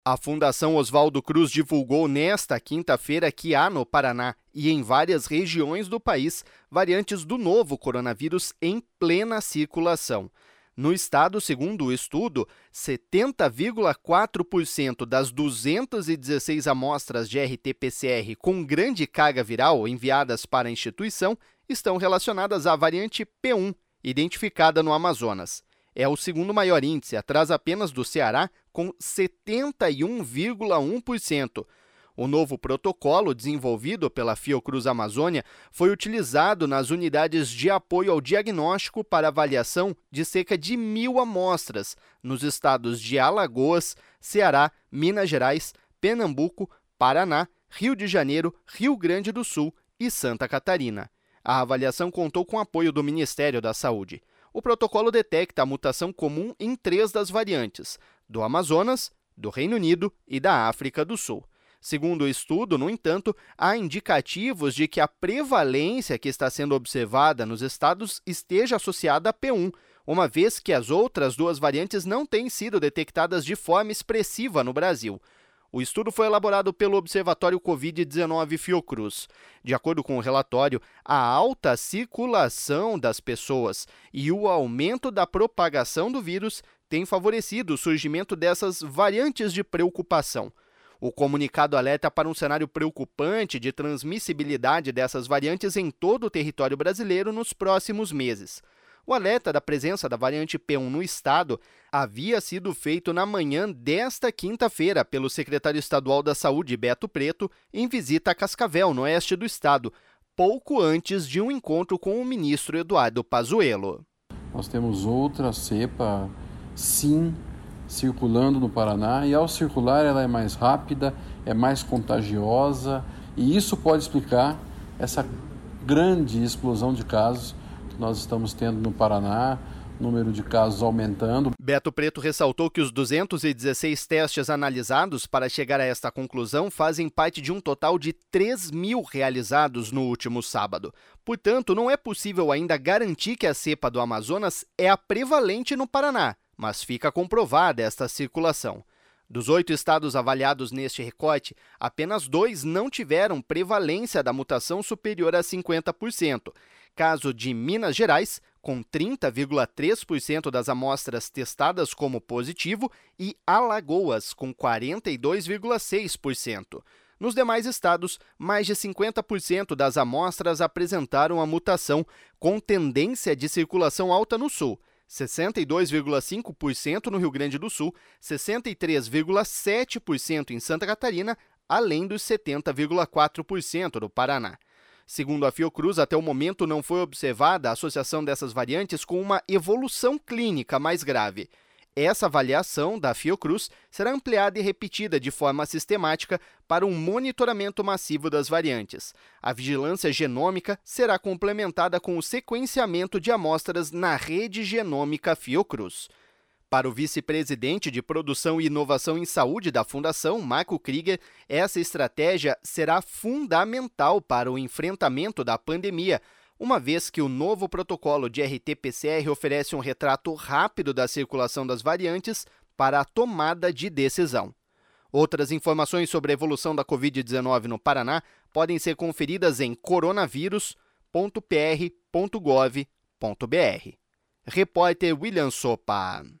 A Fundação Oswaldo Cruz divulgou nesta quinta-feira que há no Paraná e em várias regiões do país variantes do novo coronavírus em plena circulação. No estado, segundo o estudo, 70,4% das 216 amostras de RT-PCR com grande carga viral enviadas para a instituição estão relacionadas à variante P1, identificada no Amazonas. É o segundo maior índice, atrás apenas do Ceará, com 71,1%. O novo protocolo, desenvolvido pela Fiocruz Amazônia, foi utilizado nas unidades de apoio ao diagnóstico para avaliação de cerca de 1.000 amostras, nos estados de Alagoas, Ceará, Minas Gerais, Pernambuco, Paraná, Rio de Janeiro, Rio Grande do Sul e Santa Catarina. A avaliação contou com apoio do Ministério da Saúde. O protocolo detecta a mutação comum em 3 das variantes, do Amazonas, do Reino Unido e da África do Sul. Segundo o estudo, no entanto, há indicativos de que a prevalência que está sendo observada nos estados esteja associada a P1, uma vez que as outras 2 variantes não têm sido detectadas de forma expressiva no Brasil. O estudo foi elaborado pelo Observatório Covid-19 Fiocruz. De acordo com o relatório, a alta circulação das pessoas e o aumento da propagação do vírus têm favorecido o surgimento dessas variantes de preocupação. O comunicado alerta para um cenário preocupante de transmissibilidade dessas variantes em todo o território brasileiro nos próximos meses. O alerta da presença da variante P1 no estado havia sido feito na manhã desta quinta-feira pelo secretário estadual da Saúde, Beto Preto, em visita a Cascavel, no oeste do estado, pouco antes de um encontro com o ministro Eduardo Pazuello. Nós temos outra cepa, sim, circulando no Paraná, e ao circular ela é mais rápida, é mais contagiosa, e isso pode explicar essa grande explosão de casos que nós estamos tendo no Paraná, número de casos aumentando. Beto Preto ressaltou que os 216 testes analisados para chegar a esta conclusão fazem parte de um total de 3.000 realizados no último sábado. Portanto, não é possível ainda garantir que a cepa do Amazonas é a prevalente no Paraná, mas fica comprovada esta circulação. Dos 8 estados avaliados neste recorte, apenas 2 não tiveram prevalência da mutação superior a 50%. Caso de Minas Gerais, com 30,3% das amostras testadas como positivo, e Alagoas, com 42,6%. Nos demais estados, mais de 50% das amostras apresentaram a mutação, com tendência de circulação alta no sul. 62,5% no Rio Grande do Sul, 63,7% em Santa Catarina, além dos 70,4% do Paraná. Segundo a Fiocruz, até o momento não foi observada a associação dessas variantes com uma evolução clínica mais grave. Essa avaliação da Fiocruz será ampliada e repetida de forma sistemática para um monitoramento massivo das variantes. A vigilância genômica será complementada com o sequenciamento de amostras na rede genômica Fiocruz. Para o vice-presidente de Produção e Inovação em Saúde da Fundação, Marco Krieger, essa estratégia será fundamental para o enfrentamento da pandemia, uma vez que o novo protocolo de RT-PCR oferece um retrato rápido da circulação das variantes para a tomada de decisão. Outras informações sobre a evolução da Covid-19 no Paraná podem ser conferidas em coronavírus.pr.gov.br. Repórter William Sopa.